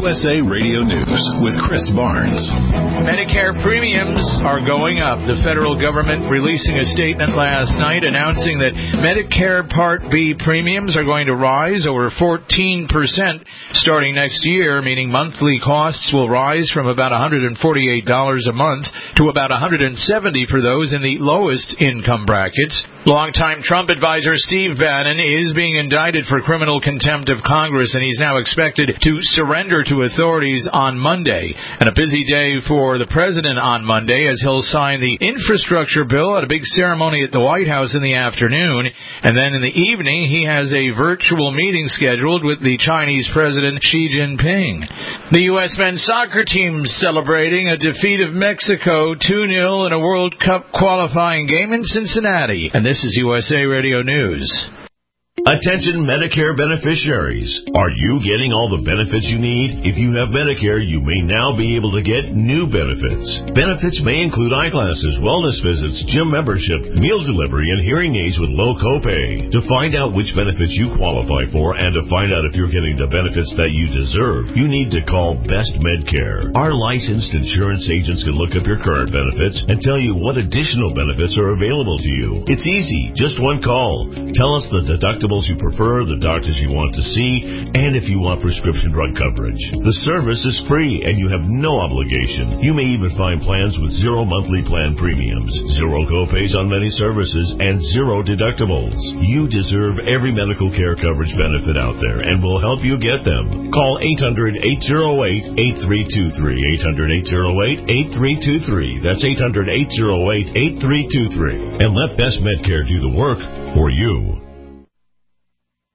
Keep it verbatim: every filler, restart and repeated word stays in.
U S A Radio News with Chris Barnes. Medicare premiums are going up. The federal government releasing a statement last night announcing that Medicare Part B premiums are going to rise over fourteen percent starting next year, meaning monthly costs will rise from about one hundred forty-eight dollars a month to about one hundred seventy dollars for those in the lowest income brackets. Longtime Trump advisor Steve Bannon is being indicted for criminal contempt of Congress, and he's now expected to surrender to authorities on Monday. And a busy day for the president on Monday as he'll sign the infrastructure bill at a big ceremony at the White House in the afternoon. And then in the evening, he has a virtual meeting scheduled with the Chinese President Xi Jinping. The U S men's soccer team celebrating a defeat of Mexico two nil in a World Cup qualifying game in Cincinnati. And this is U S A Radio News. Attention Medicare beneficiaries. Are you getting all the benefits you need? If you have Medicare, you may now be able to get new benefits. Benefits may include eyeglasses, wellness visits, gym membership, meal delivery, and hearing aids with low copay. To find out which benefits you qualify for and to find out if you're getting the benefits that you deserve, you need to call Best Medcare. Our licensed insurance agents can look up your current benefits and tell you what additional benefits are available to you. It's easy. Just one call. Tell us the deductible you prefer, the doctors you want to see, and if you want prescription drug coverage. The service is free and you have no obligation. You may even find plans with zero monthly plan premiums, zero copays on many services, and zero deductibles. You deserve every medical care coverage benefit out there, and we'll help you get them. Call eight hundred, eight oh eight, eight three two three, eight hundred, eight oh eight, eight three two three. That's eight hundred, eight oh eight, eight three two three. And let Best Medcare do the work for you.